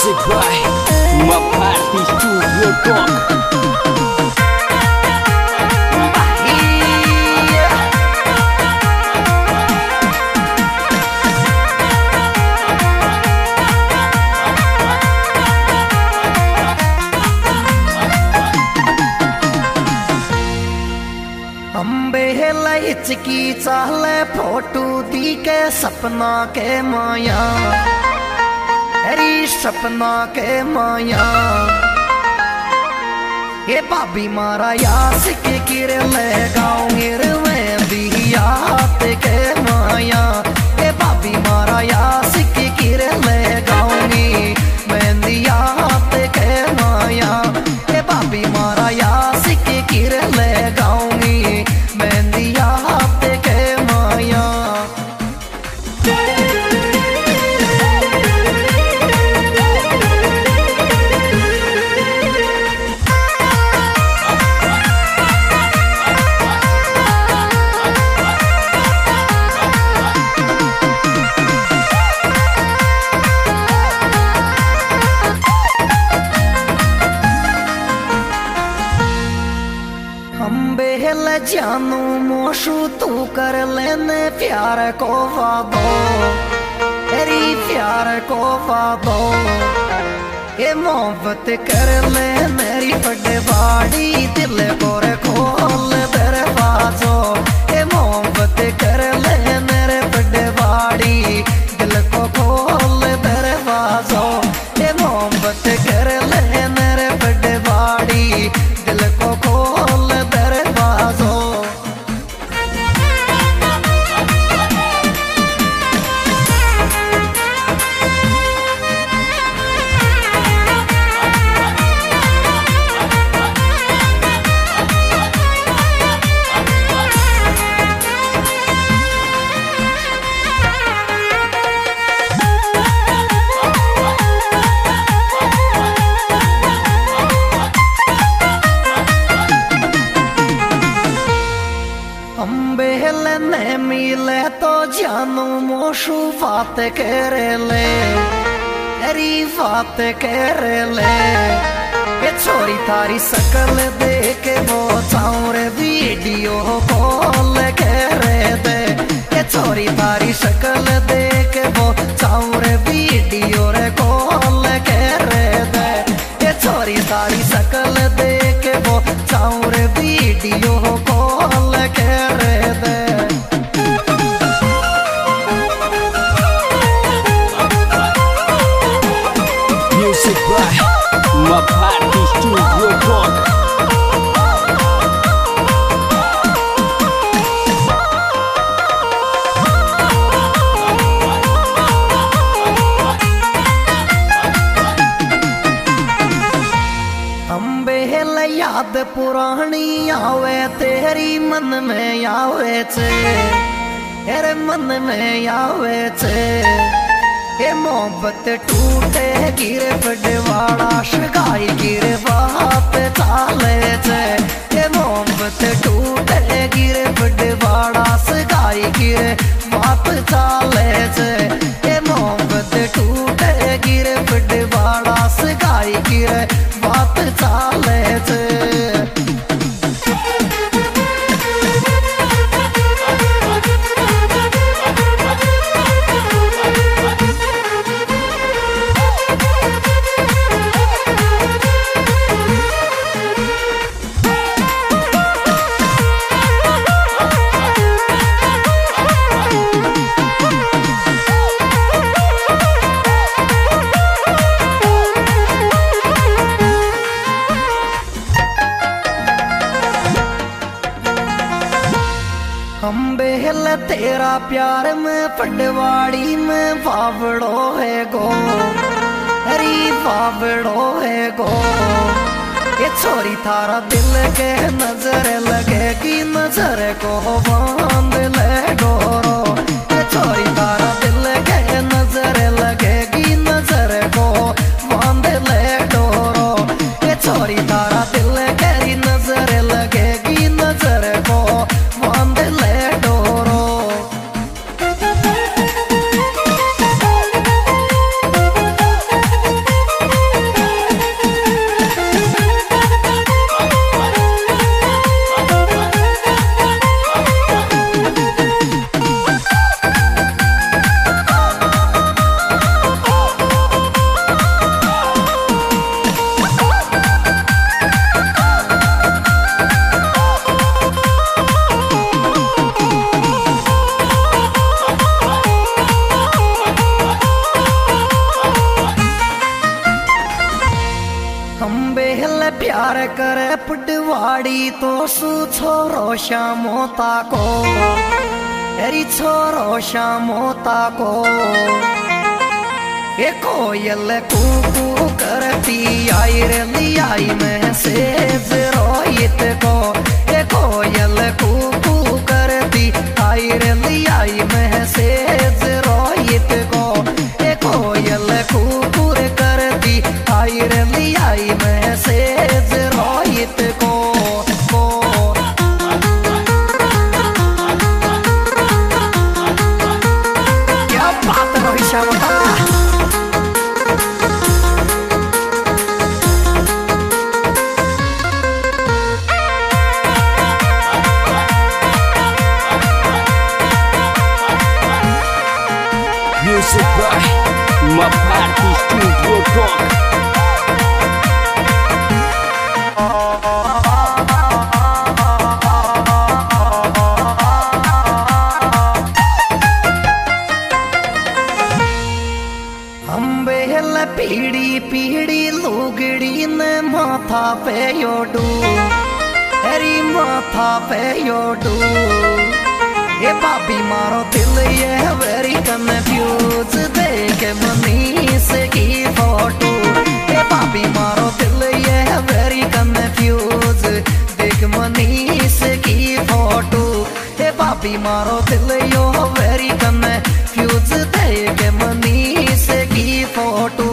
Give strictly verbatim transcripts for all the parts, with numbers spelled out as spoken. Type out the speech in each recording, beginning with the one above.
Music by Maparty Studio Talk. Ambe लचकी चाले photo दी के सपना के माया अरे सपना के माया ये भाभी मारा यास के किरे ले गाँव में दिया के माया ये भाभी मारा यास के किरे ले गाँव में दिया के माया ये भाभी मारा यास के किरे ले गाँव मेहंदिया हाथे के माया बेहल जानू मोशू तू कर लेने प्यार को वादो तेरी प्यार को वादो ये मोहब्बत कर ले मेरी बड़े बाड़ी दिल को रे खोल दरवाजो ये मोहब्बत कर ले मेरे बड़े बाड़ी दिल को खोल दरवाजो ये मोहब्बत कर ले मेरे बड़े बाड़ी दिल को खोल ने मिले तो जानू मोशू बात करे ले तेरी बात करे ले ये छोरी तारी शकल देख वो चाऊर वीडियो कॉल करे दे ये छोरी तारी शकल देख वो चाऊर वीडियो रे कॉल करे दे ये छोरी तारी शकल देख वो चाऊर वीडियो कॉल करे दे Music by Maparty Studio Talk. Ambe याद पुरानी आवे तेरी मन में आवे छे तेरे मन में आवे छे ये मोहब्बत टूटे गिरे बड़वाड़ा शगाई गिरे बाप चाले छे ये मोहब्बत टूटे गिरे बड़वाड़ा शगाई गिरे बाप चाले छे ये मोहब्बत टूटे गिरे बड़वाड़ा शगाई गिरे बाप चाले छे हम बेहल तेरा प्यार में पटवाड़ी में बावड़ो है गो हरी बावड़ो है गो ये छोरी थारा दिल के नजर लगेगी नजर को बांध ले डोरो ये छोरी थारा दिल के नजर लगेगी नजर को बांध ले डोरो ये छोरी थारा दिल के नजर लगेगी नजर को बांध ले डोरो प्यार करे पटवाड़ी तो सु छोरो श्यामोता को अरे छोरो श्यामोता को ये कोयल कूकू करती आई रे लियाई में से रोहित को ये कोयल कूकू करती आई रे लियाई में से रोहित को ये कोयल कूकूर करती आई रे लियाई में से रोहित को क्या बात Rohit श्यामता Music by Mapati Studio Talk. हम बेहल पीड़ी पीड़ी लुगड़ी ने माथा पे योडू अरे माथा पे योडू ये पापी मारो दिल ये वेरी कंफ्यूज देख मनीष की फोटो ये पापी मारो दिल ये वेरी कंफ्यूज देख मनीष की फोटो ये पापी मारो दिल यो वेरी कंफ्यूज देख मनीष की फोटो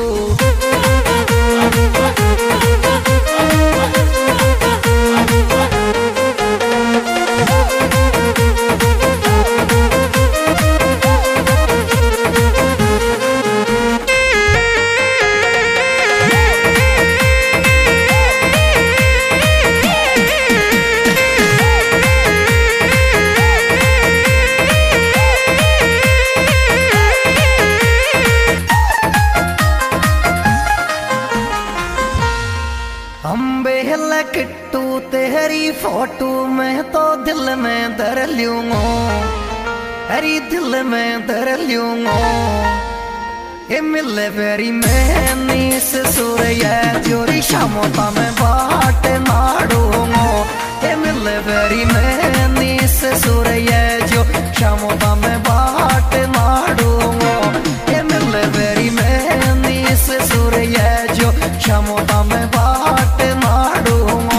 किट्टू तेरी फोटो में तो दिल में दर लूंगा हरी दिल में दर लूंगा ये मिले बेरी में नीस सूर्य जोरी शामोता में बाट नाड़ूंगा ये मिले बेरी में नीस सूर्य जो शामोता में बाट नाड़ूंगा ये मिले बेरी में नीस सूर्य जो शामोता में बाट नाड़ूंगा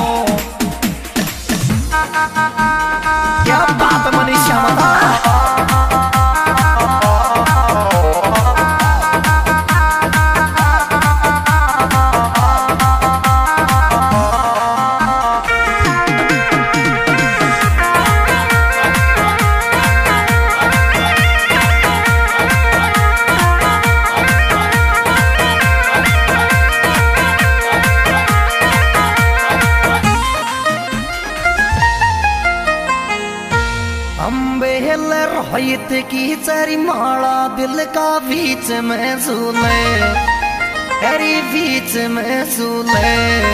क्या बात मनीष श्यामता रोहित की चारी माला दिल का बीच में झूले अरे बीच में झूले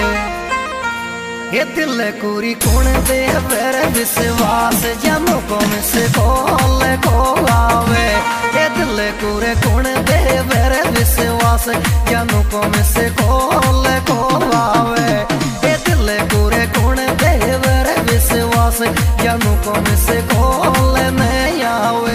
ये दिल कुरी कौन दे वेर विश्वास जानू को मिस कॉल को आवे ये दिल कुरे कौन दे वेर विश्वास जानू को मिस कॉल को आवे ये दिल कुरे कौन दे वेर विश्वास जानू को मिस कॉल नहीं आवे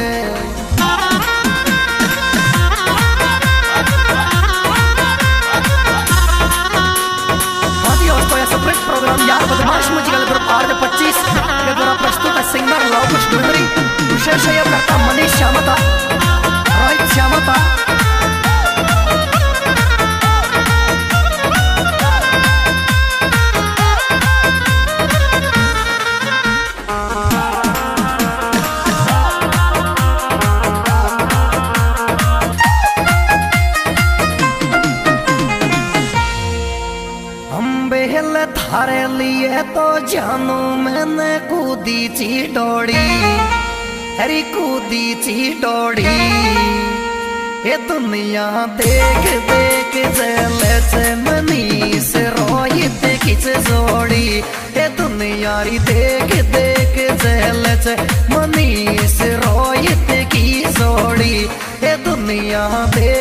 प्रोग्राम यार बदमाश म्यूजिकल ग्रुप आर पच्चीस के द्वारा प्रस्तुत है सिंगर लवकुश डुंगरी विशेष करता मनीष श्यामता रोहित श्यामता थारे लिए तो जानू मैंने कूदी ची डोड़ी हरी कूदी ची डोड़ी ये दुनिया देख देख जले से मनीष रोहित किस जोड़ी ये दुनिया री देख देख जले से मनीष रोहित की जोड़ी ये दुनिया देख